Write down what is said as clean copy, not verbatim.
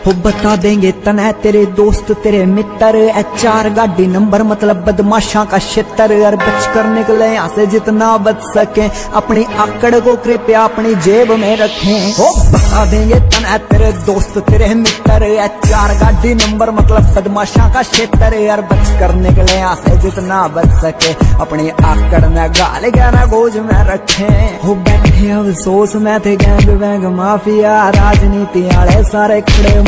हो बता देंगे तने तेरे दोस्त तेरे मित्र, HR गाड़ी नंबर मतलब बदमाशा का क्षेत्र। और बच कर निकले यहाँ से जितना बच सके, अपनी आकड़ को कृपया अपनी जेब में रखें। हो बता देंगे तने तेरे दोस्त तेरे मित्र, HR गाड़ी नंबर मतलब बदमाशा का क्षेत्र। और बच कर निकले यहाँ से जितना बच सके, अपनी आकड़ में गाल गहरा गोज में रखें। हो बैठे अफसोस में थे गैंग वैंग माफिया, राजनीति आले सारे खड़े